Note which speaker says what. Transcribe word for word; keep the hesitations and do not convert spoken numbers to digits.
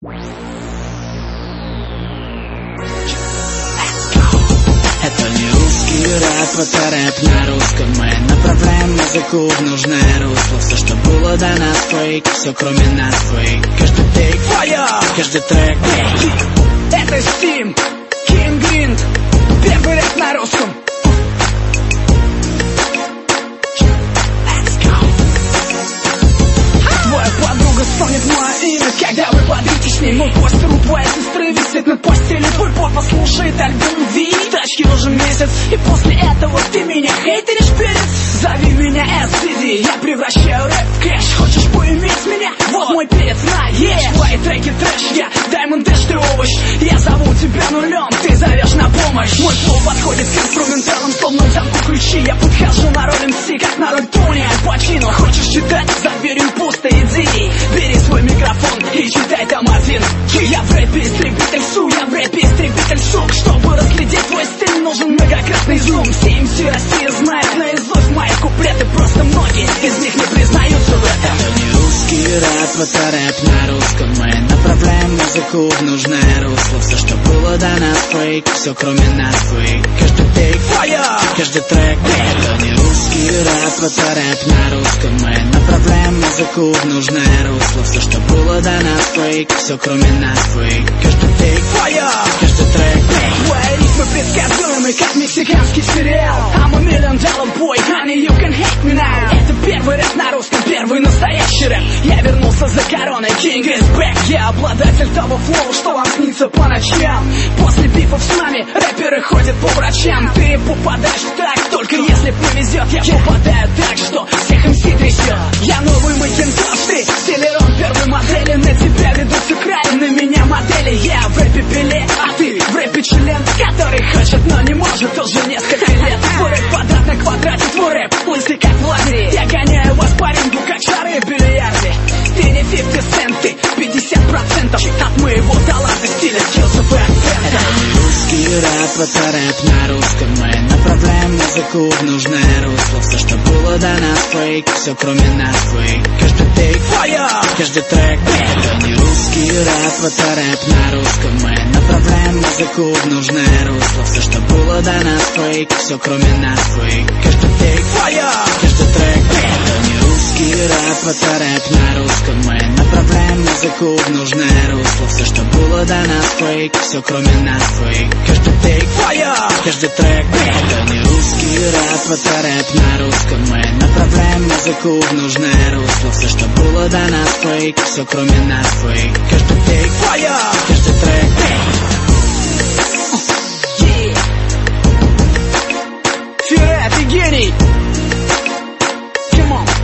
Speaker 1: Это не русский рэп, это рэп на русском. Мы направляем музыку в нужное русло. Все, что было до нас, фейк, все кроме нас фейк. Каждый тейк файр, каждый трек фейк.
Speaker 2: Это Steam, King Grind, первый рэп на русском. Твоя подруга стонет мое имя, когда вы подрите с ней. Мой постер у твоей сестры висит на постели. Твой папа слушает альбом Ви, тачки уже месяц. И после этого ты меня хейтеришь, перец. Зови меня эс си ди, я превращаю рэп в кэш. Хочешь поиметь меня? Вот мой перец на ешь. Твои треки трэш, я Diamond Dash, ты овощ. Я зову тебя нулем, ты зовешь на помощь. Мой флоу подходит к инструменталам, словно замку ключи. Я подхожу на роль эм си, как на роль Тони Аль Пачино. Хочешь читать? За дверью пусто, иди. Бери свой микрофон и читай там один. Я в рэпе истребитель су, я в рэпе истребитель сук. Чтобы разглядеть твой стиль, нужен многократный зум. Все эм си Россия знает наизусть мои куплеты. Просто многие из них не признаются в этом.
Speaker 1: Это не русский рэп, это рэп на русском. Мы направляем музыку в нужное русло. Все, что было до нас, фейк, все кроме нас фейк. Каждый тейк файр, каждый трек фейк. Это не русский рэп, это рэп на русском. Мы направляем музыку в нужное русло. Все, что было до нас, фейк, все кроме нас фейк. Каждый тейк файр, каждый трек фейк.
Speaker 2: Твои ритмы предсказуемы, как мексиканский сериал. I'm a million dollar boy, honey, you can hate me now. Это первый рэп на русском, первый настоящий рэп. Я вернулся за короной, King is back. Я обладатель того флоу, что вам снится по ночам. После бифов с нами рэперы ходят по врачам. Ты попадаешь так, только если повезет. Я попадаю так, что всех эм си трясет. Я новый Макинтош, ты Селерон первой модели. На тебя ведутся край, на меня модели. Я в рэпе Пеле, а ты в рэпе член, который хочет, но не может уже несколько лет. Твой рэп квадрат на квадрате, твой рэп лысый как в лазере. Я гоняю вас по рингу, как шары в бильярде. Ты не пятьдесят цент, ты пятьдесят процентов от моего таланта, стиля, скиллсов и акцента.
Speaker 1: Это не русский рэп, это рэп на русском. Мы направляем музыку в нужное русло. Все, что было до нас, фейк, все кроме нас фейк. Каждый тейк файр, каждый трек фейк. Это не русский рэп, это рэп на русском. Мы направляем музыку в нужное русло. Все, что было до нас, фейк, все кроме нас фейк. Каждый тейк файр, каждый трек фейк. Это не русский рэп, это рэп на русском. Мы направляем музыку в нужное русло. Все, что было до нас, фейк, все кроме нас фейк. Каждый тейк файр, каждый трек фейк. Это не русский рэп, это рэп на русском. Мы направляем музыку в нужное русло. Все, что было до нас, фейк, все кроме нас фейк. Каждый тейк файр, каждый трек фейк.
Speaker 2: Фире, ты гений! Come on.